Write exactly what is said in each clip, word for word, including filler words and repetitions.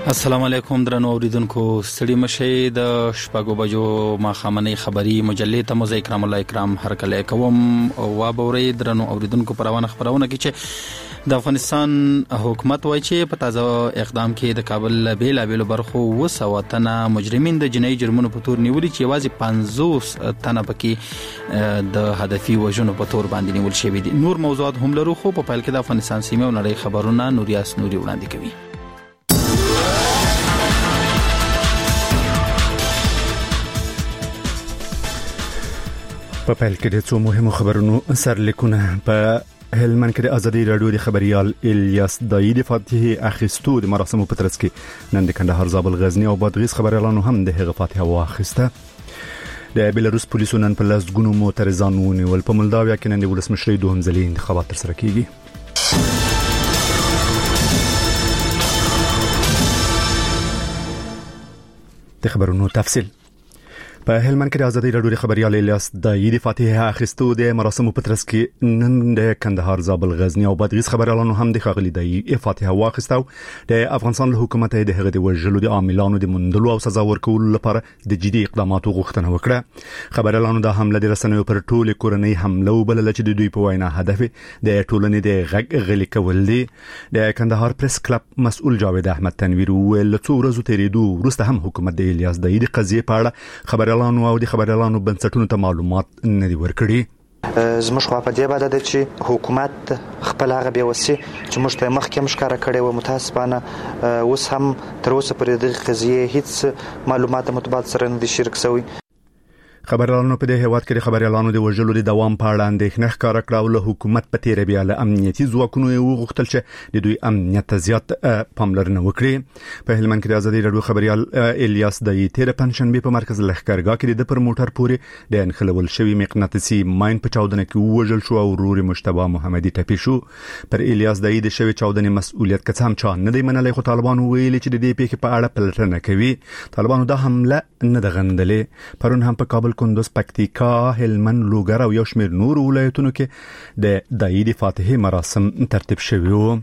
السلام علیکم درنو اوریدونکو ستړي مشه د شپږو بجو ماخامنۍ خبری مجلې ته مزه کرام الله کرام هر کله کوم او بوري درنو اوریدونکو پروانه خبرونه کی چې د افغانستان حکومت وایي چې په تازه اقدام کې د کابل بیل بیل برخو وسوتنه مجرمین د جنایي جرمونو په تور نیولي چې واځي پنځوس تنه پکې د هدفي وژنو په تور باندې نیول شوی دي. نور موضوعات هم لرو خو په پایل کې د افغانستان سیمه او نړۍ خبرونه نوریاس نوري وړاندې کوي. په پیل کې د څو مهمو خبرونو سرلیکونه. په هلمند کې د ازادي رادیو د خبريال الیاس دایی د فاتحه اخیستو د مراسمو په ترڅ کې نن د کندهار زابل غزنی او بادغیس خبريالانو هم د هغه فاتحه واخیسته. د بیلاروس پولیسو نن په لسګونو معترضان ونیول. په مولداویا کې نن د ولسمشرۍ دوهم ځلي انتخابات ترسره کیږي. د خبرونو تفصیل. په هلمند کې د ازادي رادیو د خبريال الیاس دایی د فاتحه اخیستو د مراسمو په ترڅ کې نن د کندهار زابل غزنی او بادغیس خبريالانو هم د خاغلی دایی فاتحه واخیستو. د افغانستان له حکومت د هغه د وژلو د عاملانو د مندلو او سزا ورکولو لپاره د جدي اقداماتو غوښتنه وکړه. خبريالانو د حمله د رسنیو پر ټوله کورنۍ حمله وبلل چې د دوی په وینا هدف د ټولنې د غږ غلي کول دي. د کندهار پریس کلب مسؤل جاوید احمد تنویر ویل څو ورځې تیریدو وروسته هم حکومت د الیاس دایی د قضیې په اړه خبر او د خبريالانو بنسټونو ته معلومات نه دی ورکړي. زموږ خو په دې باندې د چې حکومت خپل هغه بیوسي چې موږ ته مخکې مشکاره کړي و متاسفانه اوس هم تر اوسه پرې د قضیې هیڅ معلومات متبادل سره نه دي شریک شوی. خبريالانو په دې هیواد کې د خبريالانو د وژلو د دوام په اړه اندېښنه ښکاره کړه او له حکومت په تیر بیا له امنیتي ځواکونو یې وغوښتل چې د دوی امنیت ته زیات پاملرنه وکړي. په هلمند کې د ازادي رادیو خبريال الیاس دایی تیر پنځشنبه په مرکز لښکرګاه کې د پر موټر پورې د انخلول شوی مقناطیسي ماين په چاودنه کې وژل شو او ورور مجتبی محمدي ټپي شو. پر الیاس دایی د شوی چاودنې مسؤلیت کڅ هم چا نه دی منلای، خو طالبانو ویلي چې د دې پیښې په اړه پلټنه کوي. طالبانو دا حمله نه د غندلې. پرون هم په کابل کندوز، پکتیکا، هلمند، لوګر او یو شمېر نور ولایتونو کې د دایی د فاتحه مراسم ترتیب شوي وو.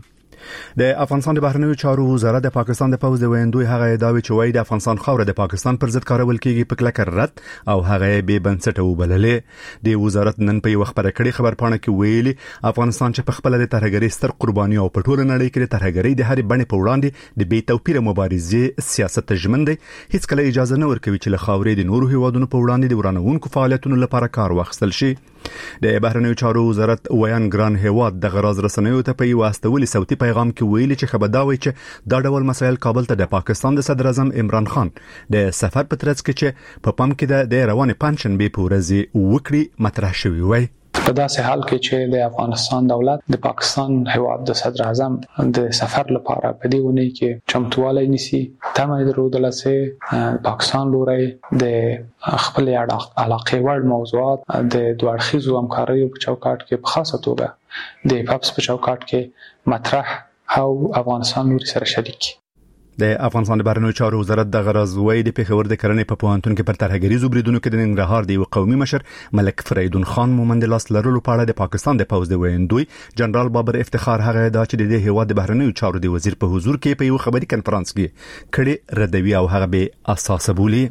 د افغانستان د بهرنیو چارو وزارت د پاکستان د پوز د ویندوی هغه ادعاوې چې وایي د افغانستان خاوره د پاکستان پر ضد کارول کیږي په کلک رد او هغه به بنسټه وبللې. د وزارت نن په یو خبره کړي خبرپاڼه کې ویلي افغانستان چې په خپل د ترهګرۍ ستر قرباني او په ټول نړۍ کې د ترهګرۍ د هرې بڼې په وړاندې د بې توپیره مبارزې سیاست ژمن دی، هیڅ کله اجازه نه ورکوي چې له خاورې د نورو هیوادونو په وړاندې د ورانوونکو فعالیتونو لپاره کار واخیستل شي. د بهرنیو چارو وزارت ویان ګران هیواد د غراز رسنیو ته په یو استولي صوتي پیغام کې ویلي چې خبرداوي چې دا ډول مسایل کابل ته د پاکستان د صدر اعظم عمران خان د سفر په ترڅ کې چې په پام کې د روانې پنځشنبه په ورځ وکړي مطرح شوی وای. په داسې حال کې چې د افغانستان دولت د پاکستان هیواد د صدر اعظم د سفر لپاره په دې ونی کې چمتوالی نیسي، تمه درلودل چې پاکستان لوري د خپل علاقه وړ موضوعات د دوه اړخیزو همکاریو په چوکاټ کې په خاصه توګه د پاپس په چوکاټ کې مطرح او افغانستان لوري سره شریک. د افغانستان د بهرنیو چارو وزارت د غرضوي د پیښور د کرنې په پوهنتون کې پر ترهګریزو بریدونو کې د ننګرهار د قومي مشر ملک فریدون خان مومند لاس لرلو په اړه د پاکستان د پوز د ویندوی جنرال بابر افتخار هغه دا چې د هیواد د بهرنیو چارو د وزیر په حضور کې په یو خبري کنفرانس کې کړي ردوي او هغه به اساسه بولی.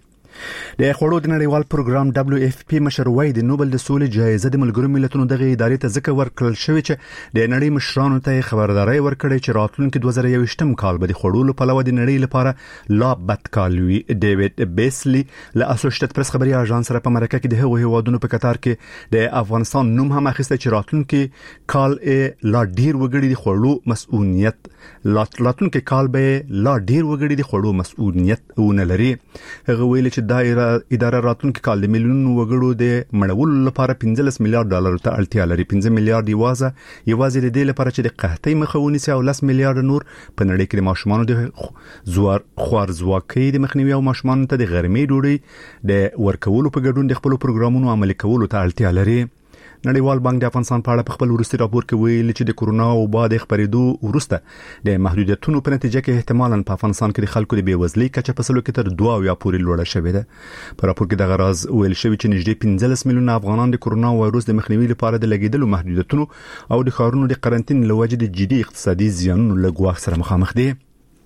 د خوړو د نړیوال پروګرام دبليو اف پی مشر وای د نوبل د سولې جایزه د ملګرو ملتونو دغه ادارې ته ځکه ورکړل شوې چې د نړۍ مشرانو ته خبرداري ورکړي چې راتلونکي دوه زره یوویشتم کال به د خوړو په لور د نړۍ لپاره لا بد کال وي. ډیوډ بیسلی له اسوسییټډ پریس خبري اژانس سره په مرکه کې د هغو هیوادونو په قطار کې د افغانستان نوم هم اخیسته چې راتلونکي کال لا ډیر وګړي د خوړو مسؤلیت راتلونکي کال به لا ډیر وګړي د خوړو مسؤلیت ونه لري. هغه ویل چې دایره اداره راتلونکي کال د میلیونونو وګړو د مړولو لپاره پنځلس میلیارډ ډالر ته اړتیا لري. پنځه میلیارډ یوازې یوازې د دې لپاره چې د قحطۍ مخه ونیسي او لس میلیارډ نور په نړۍ کې د ماشومانو د زوار خوارزواکۍ د مخنیوي او ماشومانو ته د غرمې ډوډۍ د ورکولو په ګډون د خپل پروګرامونو عملي کولو ته اړتیا لري. نړیوال بانک د افغانستان په اړه په خپل وروستي راپور کې ویلي چې د کورونا وبا د خبرېدو وروسته د محدودیتونو په نتیجه کې احتمالاً په افغانستان کې د خلکو د بیوزلۍ کچه په سلو کې تر دوه اویا پورې لوړه شوې ده. په راپور کې د غراز ویل شوی چې نږدې پنځلس میلیونه افغانان د کورونا وایروس د مخنیوي لپاره د لګیدلو محدودیتونو او د ښارونو د قرنټین له وجې د جدي اقتصادي زیانونو له ګواښ سره مخامخ دي.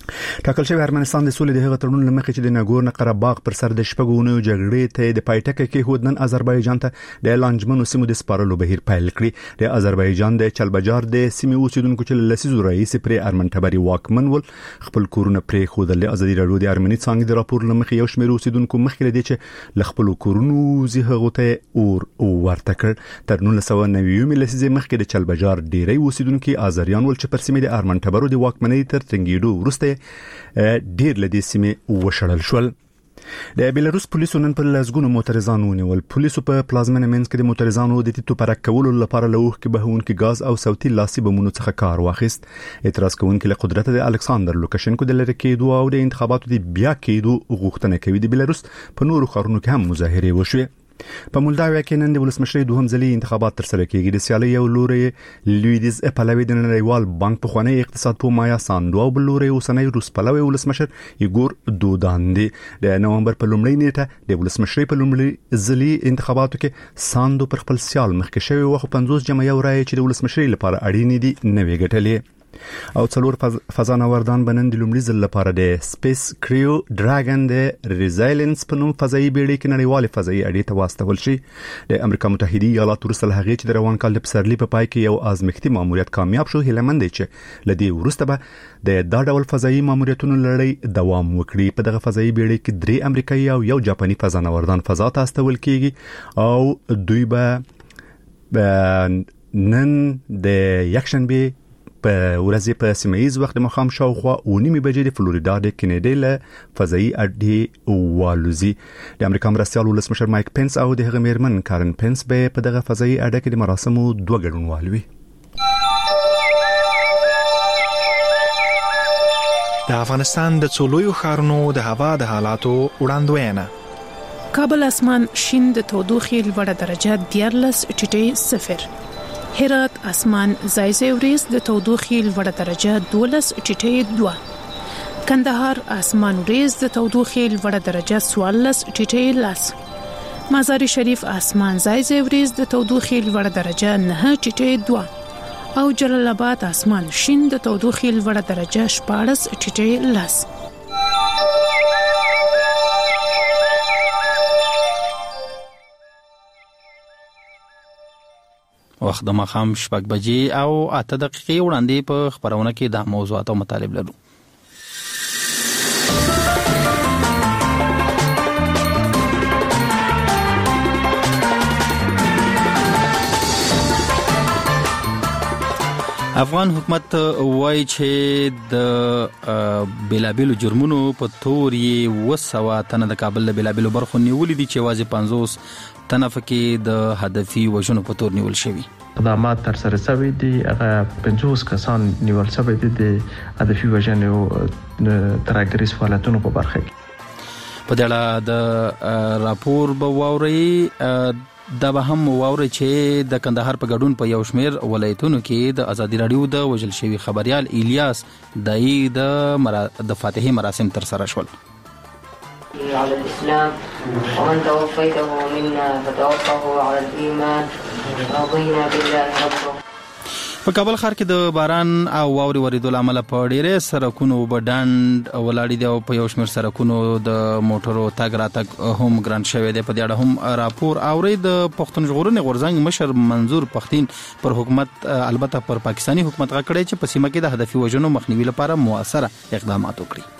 ټاکل شوی ارمنستان د سولې د هغه تړون لمخې چې د ناګورنو قرهباغ پر سر د شپږونو جګړې ته د پایټکه کې هودنن آذربایجان ته د لانجمنو سیمو د سپارلو بهیر پیل کړی. د آذربایجان د چلبجار د سیمې اوسیدونکو چې لسیزو رئیس پر ارمن ټبري واکمن ول خپل کورونه پرې خودل. ازادي راډیو د ارمني څنګه د راپور لمخې یو شمېر اوسیدونکو مخکې لدی چې لخپل کورونو زه غوته اور ورته کړ. تر نولس سوه نوي لسیزې مخکې د چلبجار ډیری اوسیدونکو آذریان ول چې پر سیمې د ارمن ټبرو د واکمنۍ تر ټینګېدو وروسته ډیر لدی سیمه وشړل شول. د بیلاروس پولیسو نن په لزګونو معترضان ونیول. پولیسو په پلازمینه مینسک کې د معترضانو د تیتو پرک کولو لپاره لوخ کې بهونکي غاز او صوتي لاسي بمونو څخه کار واخیست. اعتراض کوونکي له قدرت د الکساندر لوکاشنکو د لری کېدو او د انتخاباتو د بیا کېدو غوښتنه کوي. د بیلاروس په نورو ښارونو کې هم مظاهره وشوه. په مولداویا کې نن د ولسمشری دوهم ځلي انتخابات تر سره کېږي. د سیالي یو لوري لویدیز پلوی د نړیوال بانک په خوانی اقتصاد په مایا ساندو او بل لوري اوسنۍ روس پلوی ولسمشر ایګور دودان دی. د نومبر په لومړۍ نیټه د ولسمشری په لومړي ځلي انتخاباتو کې ساندو پر خپل سیال مخکې شوی و خو پنځوس جمع یو رای چې د ولسمشری لپاره اړین دي نوې ګټلې. او څلور فضانوردان بنن د لومړي ځل لپاره د سپیس کریو ډراګن د ریزایلنس په نوم فضایي بیړۍ کې نړیوال فضایي اډې ته واستول شي. د امریکا متحده ایالاتو وروسته هغه چې د روان کال د پسرلي په پای کې یو ازمکتي ماموریت کامیاب شو، هیلمند دی چې لدی وروسته به د دا ډول فضایي ماموریتونو لړۍ دوام وکړي. په دغه فضایي بیړۍ کې درې امریکایي او یو جاپاني فضانوردان فضا ته استول کیږي او دوی به نن د یکشنبه په ورځې په سیمایي وخت مخام شاوخوا او نیمه بجې د فلوریدا د کینیډا له فضایي اډې والوزي. د امریکا مرستيال ولسمشر مایک پنس او د هغه میرمن کارن پنس به په دغه فضایي اډه کې د مراسمو دوه ګډونوالوي. د افغانستان د څولویو ښارونو د هوا د حالاتو وړاندوینه. کابل اسمان شین د تودوخې لوړه درجه دیارلس ټیټې صفر. هرات اسمان زایزه وریز د تودوخې لوړه درجه دولس ټیټې دوه. کندهار اسمان وریز د تودوخې لوړه درجه سوالس ټیټې لاس. مزار شریف اسمان زایزه وریز د تودوخې لوړه درجه نه ټیټې دوه او جلال آباد اسمان شین د تودوخې لوړه درجه شپاړس ټیټې لاس. وخت د مخام شپږ بجې او اته دقیقې وړاندې په خبرونه کې د موضوعات او مطالب لرو. افغان حکومت وایي چې د بلابلو جرمونو په تور یې وسوه تنه د کابل له بلابلو برخو نیولې دي چې واځي پنځوس تنه پکې د هدفي وژنو په تور نیول شوي. اقدامات تر سره شوي دي. هغه پنځوس کسان نیول شوي دي د هدفي وژنو ترهګریز فعالیتونو په برخه کې. په دې اړه د راپور به واوري دا به هم واوري چې د کندهار په ګډون په یو شمیر ولایتونو کې د ازادي رادیو د وژل شوی خبريال الیاس دای د مرا... د فاتحه مراسم تر سره شول. على الإسلام ومن توفيته منا فتوفه على الإيمان رضينا بالله ربا. په کابل ښار کې د باران او واوري ورېدو لامل په ډېرې سرکونو وبډاند ولاړې دي او په یو شمېر سرکونو د موټرو تګ راتګ هم ګران شوی دی. په دې اړه هم راپور اوري د پښتون ژغورنې غورځنګ مشر منظور پښتين پر حکومت البته پر پاکستاني حکومت غاکړي چې په سیمه کې د هدفي وژنو مخنیوي لپاره مؤثره اقدامات وکړي.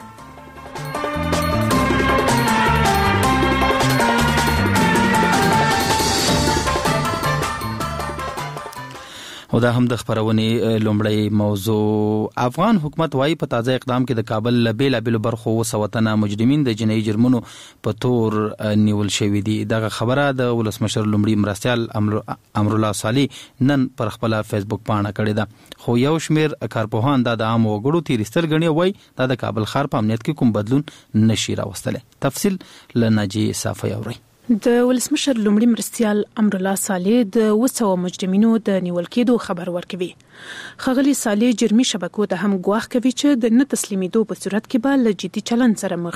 او دا هم د خبرونې لومړی موضوع. افغان حکومت وايي په تازه اقدام کې د کابل له بیلابلو برخو وسوتنه مجرمین د جنایي جرمونو په تور نیول شوي دي. دغه خبره د ولسمشر لومړي مرستيال امرالله صالح نن پر خپل فیسبوک باندې کړې ده. خو یو شمیر کارپوهان دا د عام وګړو تیرستر غني وای دا د کابل ښار په امنیت کې کوم بدلون نشي راوستل. تفصیل لناجي صافي اوري. د ولسمشر لومړي مرستيال امرالله صالح د وسو مجرمینو د نیول کېدو خبر ورکوي. خغلی صالح جرمي شبکو ته هم ګواښ کوي چې د نه تسلیمېدو په صورت کې به له جدي چلند سره مخ شي.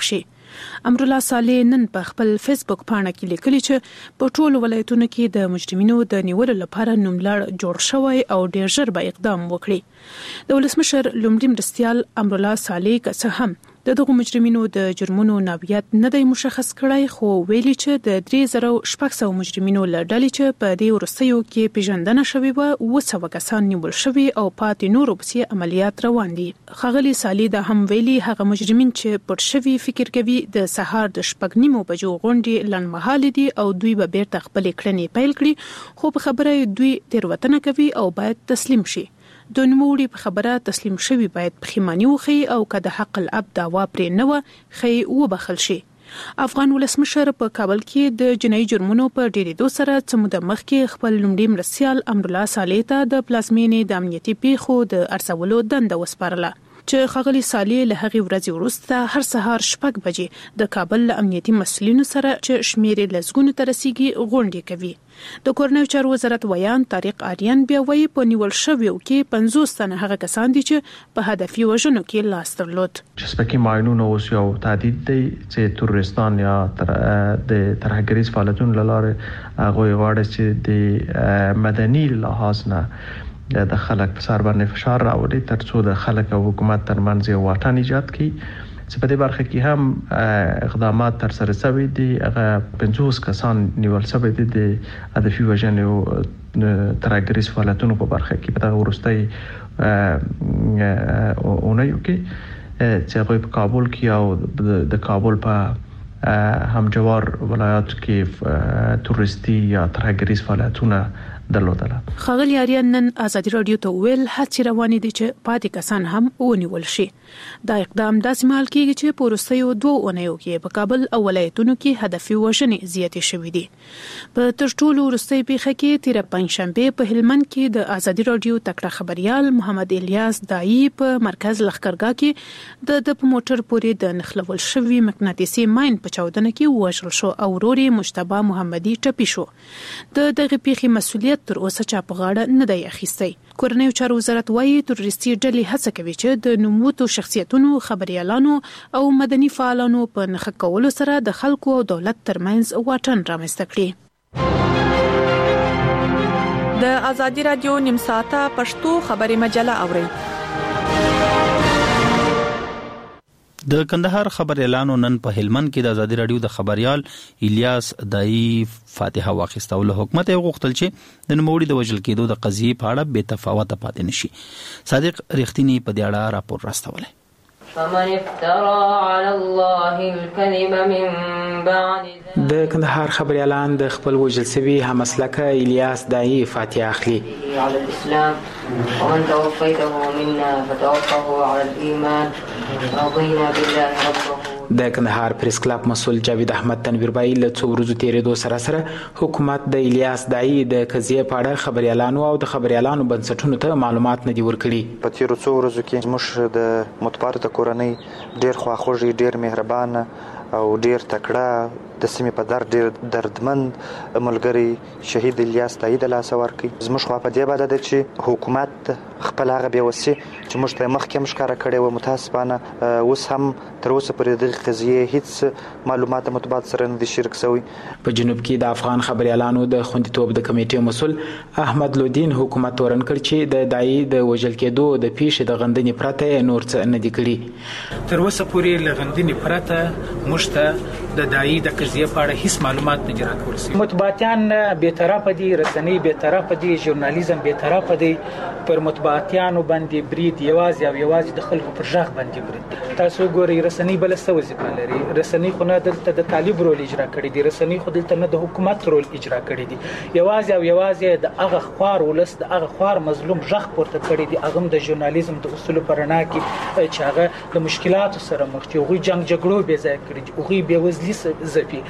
امرالله صالح نن په خپل فیسبوک پاڼه کې لیکلي چې په ټولو ولایتونو کې د مجرمینو د نیولو لپاره نوملړ جوړ شوی او ډیر ژر به اقدام وکړي. د ولسمشر لومړي مرستیال امرالله صالح که څه هم د دغه مجرمینو د جرمونو نوعیت نه دی مشخص کړی، خو ویلي چې د درې زره شپږ سوه مجرمینو له ډلې چې په دې وروستیو کې پیژندنه شوې وه اووه سوه کسان نیول شوي او پاتې نورو پسې عملیات روان دي. ښاغلي صالح دا هم ویلي هغه مجرمین چې پټ شوي فکر کوي د سهار د شپږ نیمو بجو غونډې لنډمهالې دي او دوی به بیرته خپلې کړنې پیل کړي، خو په خبره دوی تېروتنه کوي او باید تسلیم شي. د نوموړي په خبره تسلیم شوي باید پښیماني وښیي او که د حق الاب دعوا پرې نه وه ښیي وبخښل شي. افغان ولسمشر په کابل کې د جنایي جرمونو په ډیریدو سره څه موده مخکې خپل لومړي مرستیال امرالله صالح ته د پلازمېنې د امنیتي پیښو د ارزولو دنده وسپارله، چې ښاغلي صالح له هغې ورځې وروسته هر سهار شپږ بجې د کابل له امنیتي مسؤلینو سره چې شمېر یې لسګونو ته رسیږي غونډې کوي. د کورنیو چارو وزارت ویان طارق آریان بیا وایي په نیول شویو کې پنځوس تنه هغه کسان دي چې په هدفي وژنو کې لاس درلود. چې سپکي ماینونه اوس یو تهدید دی چې تروریستان یا تر د ترهګریز فعالیتونو لاره هغه غواړي چې د مدني لحاظ نه د خلک په سر باندې فشار راوړي ترڅو د خلک او حکومت ترمنځ یو واټن ایجاد کړي. چې په دې برخه کې هم اقدامات تر سره شوي دي. هغه پنځوس کسان نیول شوي دي د هدفي وژنې او ترهګریز فعالیتونو په برخه کې په دغه وروستۍ اونیو کې چې هغوی په کابل کې او د کابل په همجوار ولایاتو کې تروریستي یا ترهګریز فعالیتونه درلودله. ښاغلي آریان نن ازادي راډیو ته ویل هڅې روانې دي چې پاتې کسان هم ونیول شي. دا اقدام داسې مهال کېږي چې په وروستیو دوو اونیو کې په کابل او ولایتونو کې هدفي وژنې زیاتې شوې دي. په تر ټولو وروستۍ پیښه کې تېره پنجشنبې په هلمند کې د ازادي راډیو تکړه خبريال محمد الیاس دایی په مرکز لښکرګاه کې د د په موټر پورې د نښلول شوي مقناطیسي ماین په چاودنه کې ووژل شو او ورور یې مجتبی محمدي ټپي شو. د دغه پیښې مسؤلیت تر اوسه چا په غاړه نه دی اخیستی. کورنیو چارو وزارت وایي تروریستي ډلې هڅه کوي چې د نوموتو شخصیتونو، خبريالانو او مدني فعالانو په نښه کولو سره د خلکو او دولت ترمنځ واټن رامنځته کړي. د ازادي راډیو نیم ساعته پښتو خبري مجله اورئ. د کندهار خبريالانو نن په هلمند کې د ازادي راډیو د خبريال الیاس دایی فاتحه واخیسته او حکومت یې غوښتل چې د نوموړي د وژل کېدو د قضیې په اړه بې تفاوت پاتې نشي. صادق رښتینی په دې اړه راپور راستولی. فمن افترى على الله الكذب من بعد د کندهار خبريالان د خپل وژل شوي همسلکه الیاس دایی فاتحه اخلي. على الإسلام ومن توفيته منا فتوفه على الإيمان رضينا بالله ربه. د کندهار پریس کلب مسؤل جاوید احمد تنویربای له څو ورځې تیرېدو سره سره حکومت د الیاس دایی د قضیې په اړه خبريالانو او د خبريالانو بنسټونو ته معلومات نه دي ورکړي. په تیرو څو ورځو کې زموږ د متبارته کورنۍ ډېر خواخوږي، ډېر مهربانه او ډېر تکړه د سیمې په در ډېر دردمند ملګری شهید الیاس دایی د لاسه ورکړي. زموږ خوا په دې باندې ده چې حکومت خپل هغه بېوسي چې موږ ته مخکې هم ښکاره کړې وه متاسفانه اوس هم تر اوسه پورې دغې قضیې هیڅ معلومات مطبوعات سره نه دي شریک شوي. په جنوب کې د افغان خبريالانو د خوندیتوب د کمیټې مسؤل احمد لودین حکومت ورن کړ چې د دایی د وژل کېدو د پیښې د غندنې پرته نور څه نه دي کړي. تر اوسه پورې له غندنې پرته موږ ته د دایی د قضیې په اړه هیڅ معلومات نه دي راکول شوي. مطبوعاتیان بېطرفه دي، رسنۍ بېطرفه دي، ژورنالیزم بېطرفه دی. پر مطبوعاتیانو باندې برید یوازې او یوازې د خلکو پر غږ باندې برید. تاسو ګورئ رسنۍ بله څه وظیفه لري؟ رسنۍ خو نه دلته د طالب رول اجرا کړی دی، رسنۍ خو دلته نه د حکومت رول اجرا کړی دی. یوازې او یوازې د هغه خوار ولس، د هغه خوار مظلوم غږ پورته کړی دی. هغه د ژورنالیزم د اصولو په رڼا کې چې هغه د مشکلاتو سره مخ دي، هغوی جنګ جګړو بې ځایه کړي دي، هغوی بېوزلي ځپي.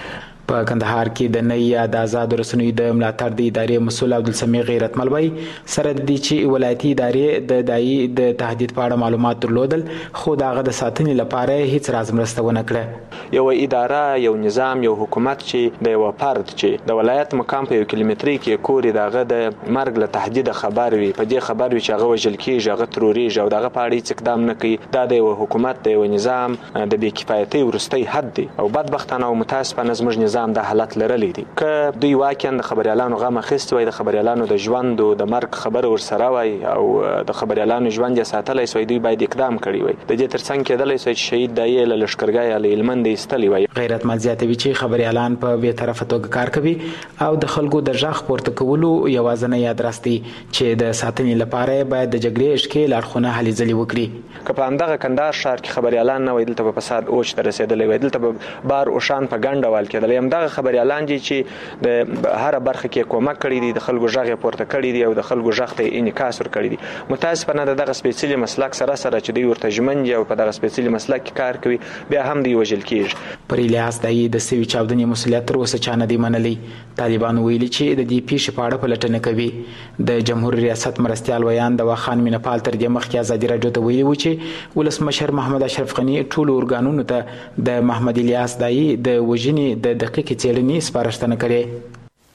په کندهار کې د نئی یا د آزاد رسنیو د ملاتړ د ادارې مسؤل عبدالسمیع غیرتمل وایي سره د دې چې ولایتي ادارې د دایي د تهدید په اړه معلومات درلودل خو دغه د ساتنې لپاره هیڅ راز مرسته ونه کړه. یو اداره یو نظام یو حکومت چې د یو فرد چې د ولایت مقام په یو کیلومتري کې کوري دغه د مرګ له تهدید خبر وي په دې خبر وي چې هغه وژل کیږي هغه تروريږي او دغه په اړه اقدام نه کوي دا د یو حکومت د یو نظام د بې کفایتۍ ورستۍ حد دی او بدبختانه او متاسفانه زموږ نظام د حالت لرلی دي که دوی واقعا د خبريالانو غو مخست وای د خبريالانو د ژوند او د مرګ خبر ورسره وای او د خبريالانو ژوند یې ساتلای سوی دوی باید اقدام کړی وای د دې ترڅنګ کېدلای سوی چې شهید دایې له لشکرګاه له هلمند ایستلی وای. غیرتمل زیاتوي چې خبريالان په بې طرفه توګه کار کوي او د خلکو د ژغ پورته کولو یوازینی ادرس دی چې د ساتنې لپاره باید د جګړې اشکال اړخونه هلې ځلې وکړي. که په همدغه کندهار ښار کې خبريالان نه وای دلته په فساد اوج ته رسیدلی وای دلته به بار او شان په ګڼ ډول کېدل همدغه خبريالان دي چې د هر برخه کې کومک کړی دي د خلکو ژغ پورته کړی دي او د خلکو ژغ ته انعکاس ور کړی دي. متاسفانه دغه سپیشلی مسلک سره سره چې دوی ورته ژمن دي او په دغه سپیشلی مسلک کې کار کوي بیا هم دی وژل کیږي. پر الیاس دایي د سوي چاودنې مسولیت تر اوسه چا نه دی منلی. طالبان ویلي چې د دې پیښې په اړه پلټنه کوي. د جمهور ریاست مرستیال ویان د واخان مینپال تر دې مخکې ازادي راډیو ته ویلي و چې ولسمشر محمد اشرف غني ټول اورګانونو ته د محمد الیاس دایي د وژنې د دقیقې څېړنې سپارښتنه کړې.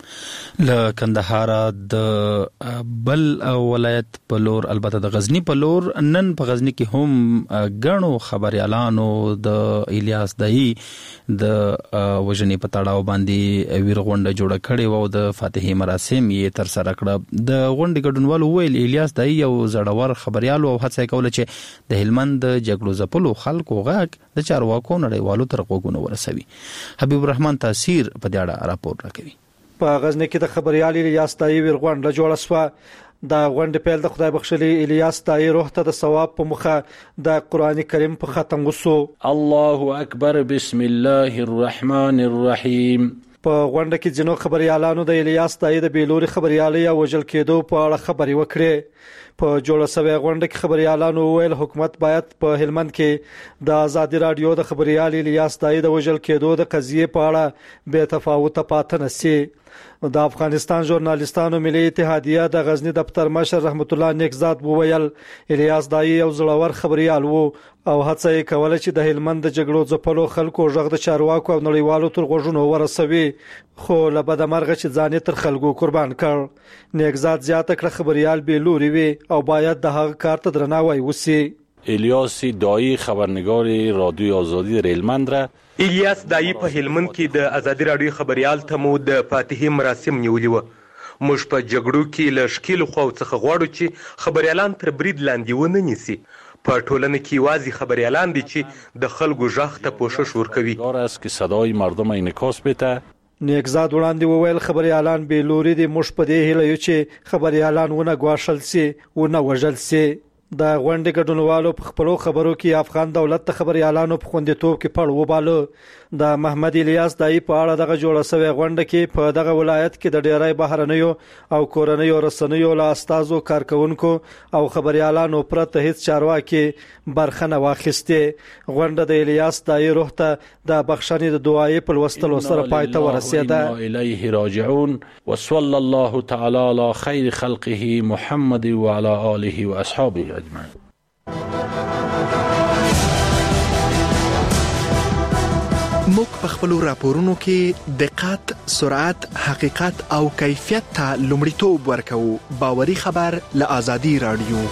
له کندهار د بل ولایت په لور البته د غزنی په لور نن په غزنی کې هم غنو خبريالانو د الیاس دایي د وژنې په تړاو باندې ویر غونډه جوړه کړې و او د فاتحې مراسم یې تر سره کړه. د غونډې ګډونوالو ویل الیاس دایي یو زړور خبريال او هڅه کوله چې د هلمند د جګړو ځپلو خلکو غږ د چارواکو نړیوالو تر غوږونو ورسوي. حبیب الرحمن تاثیر په دې اړه راپور راکوي. په غزنی کې د خبريال الیاس دایي ویر غونډه جوړه شوه. د غونډې پیل د خدای بخښلي الیاس دایي روح ته د ثواب په مخه د قران کریم په ختم وسو. الله اکبر بسم الله الرحمن الرحیم. په غونډه کې جنو خبريالانو د الیاس دایي د بیلوري خبريالي او وژل کېدو په اړه خبري وکړې. په جوړه شوی غونډه کې خبريالانو ویل حکومت باید په هلمند کې د ازادي رادیو د خبريال الیاس دایي د وژل کېدو د قضیې په اړه بے تفاوت پاتې نشي. د افغانستان ژورنالیستانو ملي اتحادیه د غزنی دفتر مشر رحمت الله نیکزاد وویل الیاس دایي یو زړور خبريال وو او هڅه یې کوله چې د هلمند د جګړو ځپلو خلکو ژغ د چارواکو او نړیوالو تر غوږونو ورسوي خو له بده مرغه چې ځان تر خلکو قربان کړ. نیکزاد زیاته کړه خبريال به لوري وي او باید د هغه کار ته درناوی وشي. الیاس دایي خبرنگار رادیو آزادی در هلمند را الیاس دایي په هلمند کې د ازادي رادیو خبريال ته مو د فاتحې مراسم نیولې و. موږ په جګړو کې له شکیل خو څخه غواړو چې خبريالان تر برید لاندې ونه نیسي. په ټولنه کې وازي خبريالان دي چې د خلکو ژغ ته پوښښ ورکوي. دار است که صدای مردم انعکاس بده. نیکزاد وړاندې وویل خبريالان به لوري دي موږ په دې هیله یو چې خبريالان ونه غواړل سي ونه وژل سي. د غونډې ګډونوالو په خپلو خبرو کې افغان دولت ته خبريالانو په خوندیتوب کې پړ وباله. د محمد الیاس دایي په اړه دغه جوړه شوی غونډه کې په دغه ولایت کې د ډیری بهرنیو او کورنیو رسنیو له استازو کارکونکو او خبريالانو پرته هیڅ چارواکي برخه نه واخیسته. غونډه د الیاس دایي روح ته د بخښنې د دعای په لوستلو سره پای ته ورسېده. الیه راجعون وصلی الله تعالی علی خیر خلقه محمد وعلى آله واصحابه اجمعین. موږ په خپل راپورونو کې دقت، سرعت، حقیقت او کیفیت ته لومړیتوب ورکوو. باوري خبر له ازادي رادیو.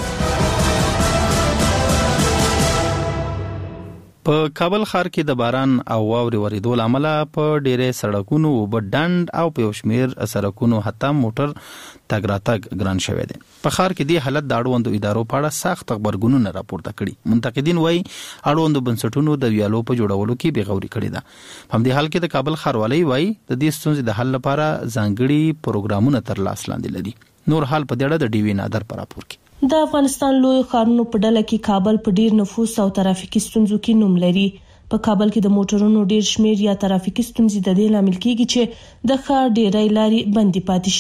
په کابل ښار کې د باران او واورې ورېدو له امله په ډېرې سړکونو اوبه ډنډ او په یو شمېر سړکونو حتی موټر تګ راتګ ګران شوی دی. په ښار کې دې حالت د اړوندو ادارو په اړه سخت غبرګونونه راپورته کړي. منتقدین وایي اړوندو بنسټونو د ویالو په جوړولو کې بېغوري کړې ده. په همدې حال کې د کابل ښاروالۍ وایي د دې ستونزې د حل لپاره ځانګړي پروګرامونه تر لاس لاندې لري. نور حال په دې اړه د ډي وی نادر په راپور کې. د افغانستان لوی ښارونو په ډله کې کابل په ډیر نفوس او ترافیکي ستونزو کې نوم لري. په کابل کې د موټرونو ډیر شمیر یا ترافیکي ستونزې د دې لامل کېږي چې د ښار ډیری لارې بندي پاتې شي.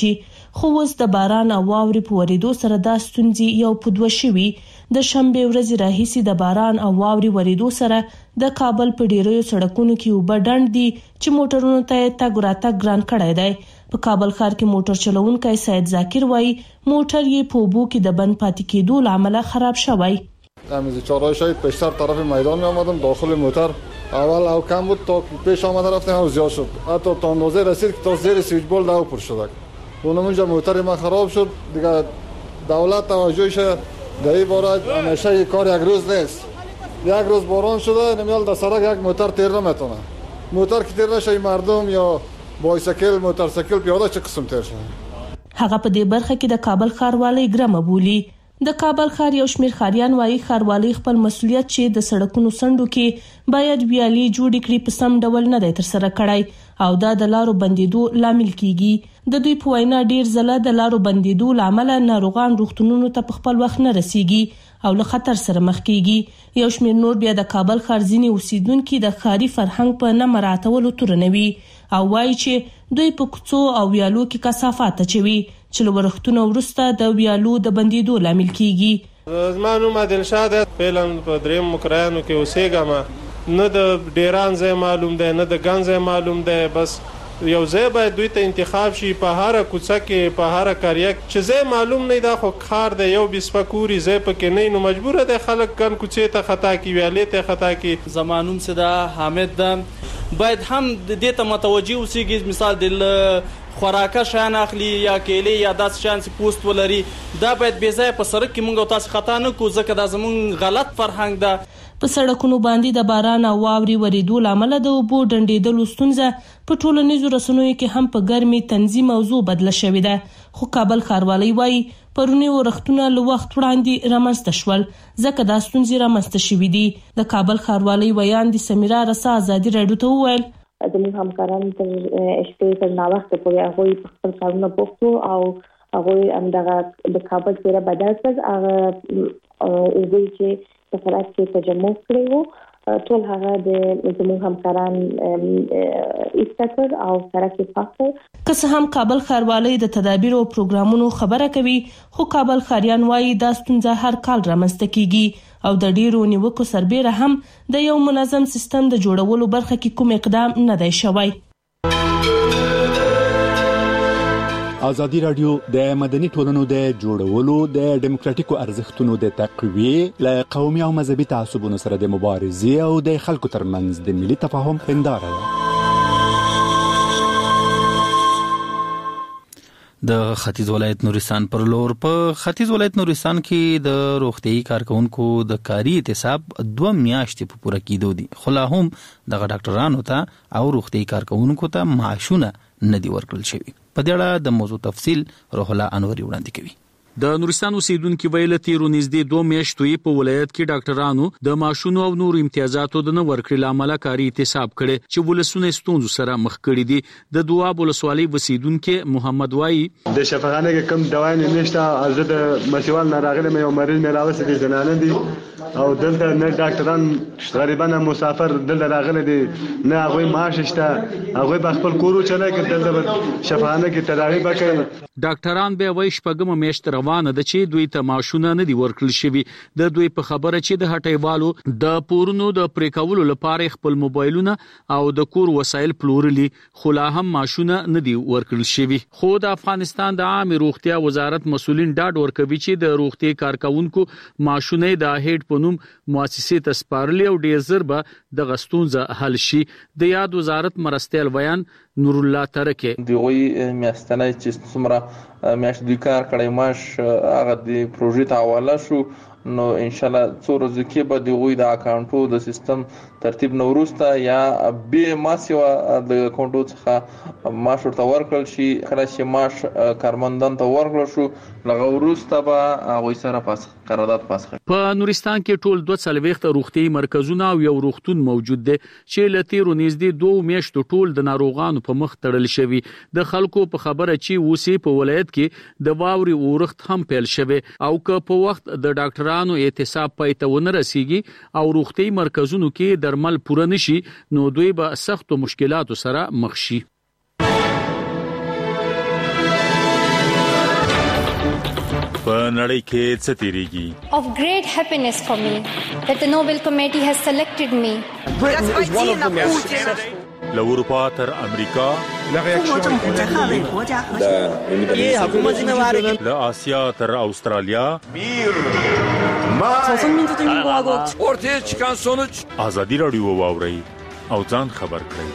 خو اوس د باران او واورې په ورېدو سره دا ستونزې یو په دوه شوي. د شنبې ورځې راهیسې د باران او واورې ورېدو سره د کابل په ډیرو سړکونو کې اوبه ډنډ دي چې موټرونو ته تګ راتګ ګران کړی دی. په کابل ښار کې موټر چلوونکی سید ذاکر وایي موټر یې په اوبو کې د بند پاتې کېدو له امله خراب شوی. از چهارراه شهید پیشتر طرف میدان می آمدم، داخل موتر اول او کم بود تا پیش آمده رفتیم او زیاد شد، حتی تا اندازه رسید که تا زیر سویچ بول دو پر شد. اونجا موتر ما خراب شد دیگه. دولت توجهش در این باره همیشه کار یک روز نیست. یک روز باران شده نمیال در سرک یک موتر تیر نمیتونه. موتر که تیر نشه مردم یا بایسکل موتورسیکل پیاده چه قسم تیر شده. هغه په دې برخه کې د کابل ښاروالۍ ګرمه بولی. د کابل ښار یو شمېر ښاریان وایي ښاروالۍ خپل مسؤلیت چې د سړکونو څنډو کې باید ویالې جوړې کړي په سم ډول نه دی ترسره کړی او دا د لارو بندېدو لامل کیږي. د دوی په وینا ډیر ځله د لارو بندېدو له امله ناروغان روغتونونو ته په خپل وخت نه رسیږي او له خطر سره مخ کیږي. یو شمېر نور بیا د کابل ښار ځینې اوسیدونکي د ښاري فرهنګ په نه مراعاتولو تورنوي او وایي چې دوی په کوڅو او ویالو کې کثافات اچوي چې له ورښتونو وروسته د ویالو د بندېدو لامل کیږي. زما نوم عادلشاه دی، فعلا په دریم مکرایانو کې اوسېږم. نه د ډیران ځای معلوم دی نه د ګن ځای معلوم دی، بس یو ځای باید دوی ته انتخاب شي په هر کوڅه کې په هر قریه چې ځای معلوم نه دا خو کار دی یو بسپکوري ځای پکې نه نو مجبور دي خلک ګن کوڅې ته خطا کی ویالې ته خطا کی. زمانوم صدا حامد ده، باید هم د دې ته متوجي اوسېږي. مثال د خوراکه شان اخلي یا کېلې یا داس شان سي پوسټ ولري دا باید بې ځای په سړک کې مونږ تاسو خطا نه کو ځکه دا زمون غلط فرهنګ ده. په سړکونو باندې د باران او واورې ورېدو لامل د اوبو ډنډېدلو ستونزه په ټولنیزو رسنیو کې هم په ګرمي تنظیم موضوع بدله شوې ده. خو کابل ښاروالۍ وایي پرونی ورښتونه له وخت وړاندې رامنځته شول ځکه دا ستونزې رامنځته شوې دي. د کابل ښاروالۍ ویان د سمیرا رسا ازادي راډیو ته وویل زموږ همکاران تر شپې تر ناوخته پورې هغوی په خپل کارونه بوخت وو او هغوی همدغه د کابل څېره بدل کړ. هغه اوبه چې په سړک کې تجمع کړی وو ټول هغه د زموږ همکاران ایسته کړ او سړک یې پاک کړ. که څه هم کابل ښاروالۍ د تدابیر او پروګرامونو خبره کوي خو کابل ښاریان وایي دا ستونزه هر کال رامنځته کیږي او د ډیرو نیوکو سربیره هم د یو منظم سیستم د جوړولو برخه کې کوم اقدام نه دی شوی. ازادي راډیو د مدني ټولنو د جوړولو د ډیموکراتیکو ارزښتونو د تقویې له قومي او مذهبي تعصبونو سره د مبارزې او د خلکو ترمنځ د ملي تفاهم هنداره ده. د ختیځ ولایت نورستان پر لور په ختیځ ولایت نورستان کې د روغتيایي کارکونکو د کاري اعتصاب دوه میاشتې په پوره کېدو دي خو لا هم د ډاکټرانو ته او روغتيایي کارکونکو ته معاشونه نه دي ورکړل شوي. په دې اړه د موضوع تفصیل روح الله انوري وړاندې کوي. د نورستان اوسیدونکو ویل تیرو نږدې دوه میاشتو په ولایت کې ډاکټرانو د معاشونو او نور امتیازاتو د نه ورکړل عمله کاری اعتصاب کړي چې ولسونه ستونزو سره مخ کړي دي. د دواب ولسوالۍ اوسیدونکو محمد وای د شفاخانه کې کم دوايي نشته از د مسیوال نه راغلي مې یو مریض مې راوستي دي زنانه دي او دلته نه ډاکټران غریبانه مسافر دلته راغلي دي نه هغه معاش شته هغه په خپل کورو چلای کې دلته شفاخانه کې تداوی وکړي. ډاکټران به وای شپږم میاشت روانه ده چې دوی ته معاشونه نه دي ورکړل شوي. د دوی په خبره چې د هټیوالو د پورونو د پریکولو لپاره خپل موبایلونه او د کور وسایل پلورلي خو لا هم معاشونه نه دي ورکړل شوي. خو د افغانستان د عامه روغتیا وزارت مسولین ډاډ ورکوي چې د روغتي کارکونکو معاشونه د هډ په نوم مؤسسې ته سپارلي او ډیر زر به د غستونزه حل شي. د یاد وزارت مرستيال بیان نور الله ترکه دی وی میاشتنه چې څومره میاشت دوی کار کړی ماش هغه د پروژې ته حواله شو نو ان شاء الله څو ورځې کې به د وی د اکاونټو د سیستم ترتیب نوروسته یا به ماسیوا د اکاونټو څخه ماش ورته ورکړل شي. کله چې ماش کارمندان ته ورکړل شو لغه وروسته به هغه سره پاس قرارداد پاس کړ. په نورستان کې ټول دوه څلويخت روغتي مرکزونه او یو روغتون موجود دي چې لتیرو نږدې دوه میاشتو ټول د ناروغانو په مخ تړل شوی. د خلکو په خبره چې وسی په ولایت کې د واوري اورښت هم پیل شوی او که په وخت د ډاکټرانو اعتصاب پای ته ونه رسیږي او روغتي مرکزونو کې درمل پوره نشي نو دوی به سخت مشکلاتو سره مخ شي. په نړۍ کې څه تیریږي. Of great happiness for me that the Nobel Committee has selected me. له اروپا تر امریکا، له آسیا تر استرالیا، ortaya çıkan sonuç ازادي رادیو واوري او ځان خبر کړئ.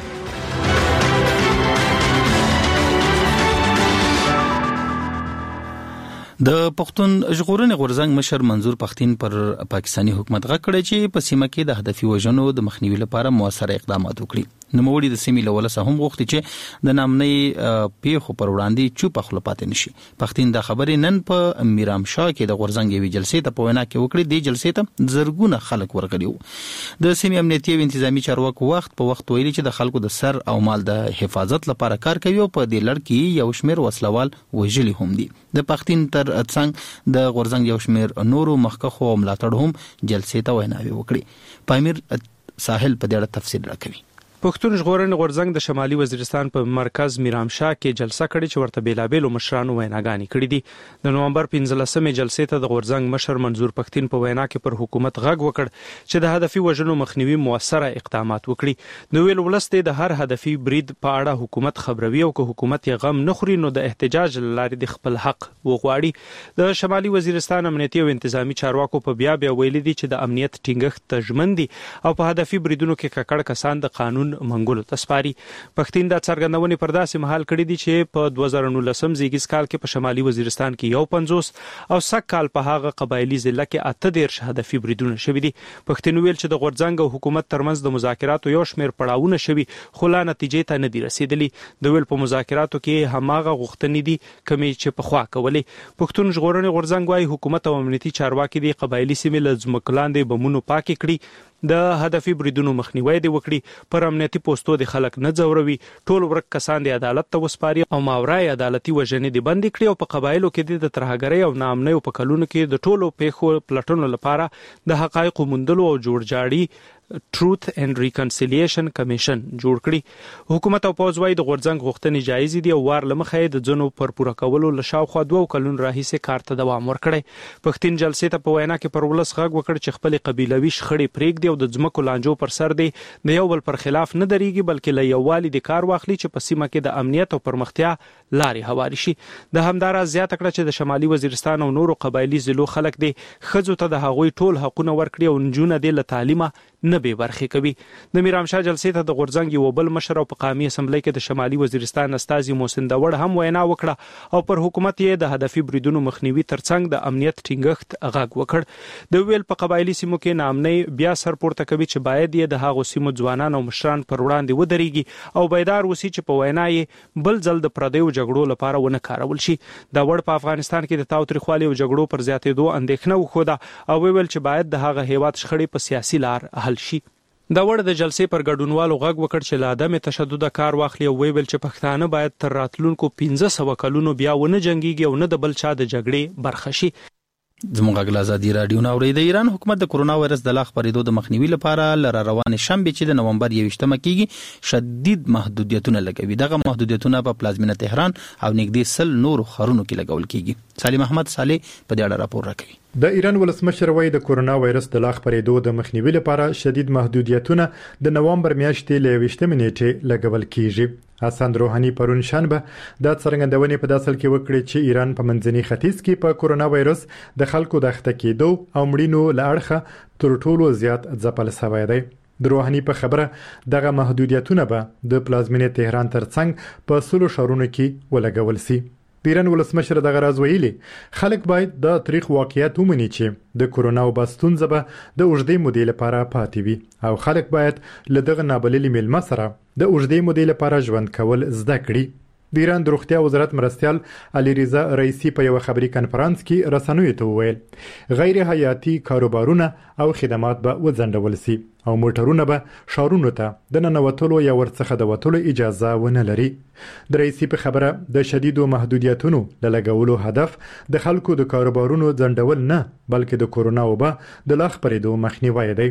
د پښتون ژغورنې غورځنګ مشر منظور پښتين پر پاکستانی حکومت غږ کړی چې په سیمه کې د هدفي وژنو د مخنیوي لپاره موثر اقدامات وکړي. نوموړي د سیمې له ولسه هم غوښتي چې د نامنۍ پیښو پر وړاندې چوپ خپل پاتې نشي. پښتين د خبرې نن په میرام شاه کې د غورځنګ یوې جلسې ته په وینا کې وکړي. د جلسې ته زرګونه خلک ورغلي وو. د سیمې امنیتي او انتظامی چارواکو وخت په وخت ویلي چې د خلکو د سر او مال د حفاظت لپاره کار کوي او په دې لړ کې یو شمېر وسلوال وژلي هم دي. د پښتين تر څنګ د غورځنګ یو شمېر نورو مخکخو ملاتړ هم جلسې ته ویناوي وکړي. پامیر ساحل په دې اړه تفصیل راکوي. پښتون ژغورنې غورځنګ د شمالي وزیرستان په مرکز میرام شاه کې جلسه کړې چې ورته بیلابېلو مشرانو ویناګانې کړې دي. د نومبر پنځلسمې جلسې ته د غورځنګ مشر منظور پښتين په وینا کې پر حکومت غږ وکړ چې د هدفي وژنو مخنیوي موثره اقدامات وکړي. نو ویل ولسته د هر هدفي برید په اړه حکومت خبروي او که حکومت یې غم نه خوري نو د احتجاج لارې د خپل حق وغواړي. د شمالي وزیرستان امنیتي او انتظامی چارواکو په بیا بیا ویلي دي چې د امنیت ټینګښت ته ژمن دي او په هدفي بریدونو کې ککړ کسان د قانون منګولو تسپاري. پښتين د څرګندونې پر داسې مهال کړی دي چې په دوه زره نولسم زیږیز کال کې په شمالي وزیرستان کې یو پنځوس او سک کال په هغه قبایلی ضلع کې اته دېرش هدفي بریدونه شوي دي. پښتين ویل چې د غورځنګ او حکومت ترمنځ د مذاکراتو یو شمېر پړاوونه شوي خو لا نتیجې ته نه دي رسیدلي. د ویل په مذاکراتو کې هماغه غوښتنې دي کمې چې پخوا کولې. پښتون ژغورنې غورځنګ وايي حکومت او امنیتي چارواکي د قبایلی سیمې له ځمکو لاندې بمونو پاکې کړي، د هدفي بریدونو مخنیوي دی وکړي، پر امنیتي پوسټو د خلک نه ځوروي، ټول ورک کسان د عدالت ته وسپاري او ماورای عدالتي وژنې دی بند کړي او په قبایلو کې د ترهګرۍ او ناامنۍ په کلونو کې د ټولو پیښو پلټنو لپاره د حقایقو موندلو او جوړجاړي ټروث اینڈ ریکنسیلیشن کمیشن جوړ کړي. حکومت او پوز وايي د غورځنګ غوښتنې جایز دي او وار لمخې د ځنو پر پوره کولو لشاوخوا دوه کلون راهیسه کار ته دوام ورکړي. پښتين جلسې ته په وینا کې پر ولس غږ وکړ چې خپل قبيلوي شخړې پرېږدي او د ځمکو لانجو پر سر دی د یو بل پر خلاف نه درېږي بلکې له یووالي د کار واخلي چې په سیمه کې د امنیت او پرمختیا لارې هواري شي. د همدارا زیاته کړه چې د شمالي وزیرستان او نورو قبایلی ضلعو خلک دي خځو ته د هغوی ټول حقوقونه ورکړي او نجونه دي له تعلیمه نه به برخه کوي. د میرام شاه جلسې ته د غورځنګ یو بل مشر او په قومي اسمبلی کې د شمالي وزیرستان استاذي محسن داوړ هم وینا وکړه او پر حکومت یې د هدفي بریدونو مخنیوي ترڅنګ د امنیت ټینګښت غږ وکړ. د ویل په قبایلی سیمو کې نامنۍ بیا سر پورته کوي چې باید یې د هغو سیمو ځوانان او مشران پر وړاندې ودرېږي او بیدار وسی چې په وینا یې بل ځل د پردیو جګړو لپاره ونه کارول شي. داوړ په افغانستان کې د تاوتریخوالي او جګړو پر زیاتېدو اندېښنه وښوده او ویل چې باید د هغه هیواد شخړې په سیاسي لار حل شي. دا وړ د جلسې پر ګډونوالو غږ وکړ چې له عدم تشدد کار واخلي او ویل چې پښتانه باید تر راتلونکو پنځه سوه کلونو بیا ونه جنگيږي او نه د بل چا د جګړې برخه شي. زموږ غږ ازادي رادیو نو اوریدل. ایران حکومت د کورونا وایرس د لا خبرېدو د مخنیوي لپاره لره روان شنبه چې د نومبر یویشتمه کېږي شدید محدودیتونه لګوي. دغه محدودیتونه په پلازمینه تهران او نږدې سل نور ښارونو کې لګول کېږي. سالم احمد صالح په دې اړه راپور راکوي. د ایران ولسمشر وایي د کورونا وایرس د لا خبرېدو د مخنیوي لپاره شدید محدودیتونه د نومبر میاشتې له یویشتمې نیټې لګول کېږي. حسن روحاني پرون شنبه د څرګندونې په داسل کې وکړي چې ایران په منځني ختیځ کې په کورونا وایرس د خلکو د اخته کېدو او مړینو لړخه تر ټولو زیات ځپل شوی دی. د روحاني په خبره دغه محدودیتونه به د پلازمینې تهران ترڅنګ په سلو شهرونو کې ولګول شي. د ایران ولسمشر دغه راز ویلي خلک باید د تاریخ واقعیت ومني چې د کورونا وباستون زبه د اوږدې مودې لپاره پاتې وي او خلک باید له دغه نابللي میلمه سره د اوږدې مودې لپاره ژوند کول زده کړي. د ایران د روغتیا وزارت مرستیال علي رضا رئیسی په یو خبري کانفرنس کې رسنیو ته وویل غیر حیاتي کاروبارونه او خدمات به وځنډول شي او موټرونه به شارونو ته د ننوتلو یا ورڅخه د وټلو اجازه ونه لري. د رئیسی په خبره د شدیدو محدودیتونو د لګولو هدف د خلکو د کاروبارونو ځنډول نه بلکې د کورونا وبا د لا خبرېدو مخنیوي دی.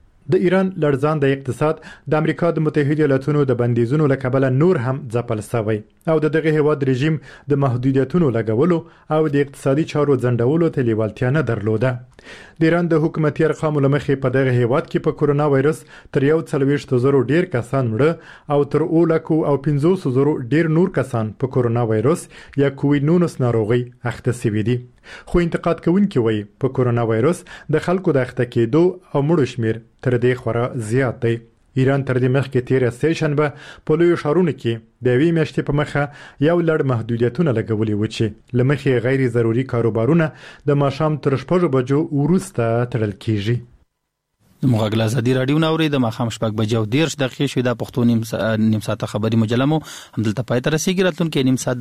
د ایران لړزان د اقتصاد د امریکا د متحده ایالاتونو د بندیزونو له کبله نور هم ځپل شوی. او د دغه هیواد رژیم د محدودیتونو لګولو او د اقتصادي چارو ځنډولو ته لیوالتیا نه درلوده. د ایران د حکومتي ارقامو لمخې په دغه هیواد کې په کورونا وایرس تر یو څلوېښت زرو ډیر کسان مړه او تر اووه لکو او پنځوس زرو ډیر نور کسان په کورونا وایرس یا کووډ نولس ناروغي اخته شوي دي. خو انتقاد کوونکي وایي په کورونا وایرس د خلکو د اخته کېدو او مړو شمیر تر دې خورا زیات دی. ایران تر دې مخکې تیر سه شنبه په لوی ښارونو کې د یوې میاشتې په مخه یو لړ محدودیتونه لګولي و چې له مخې غیر ضروري کاروبارونه د ماښام تر شپږو بجو وروسته تړل کیږي. د مغاګل ازادي رادیو نوري د ماښام شپږ بجو دیرش دقیقې شوې د پښتو نیم ساعته خبري مجله مو همدلته پای ته رسیدي. راتلونکي نیم ساعت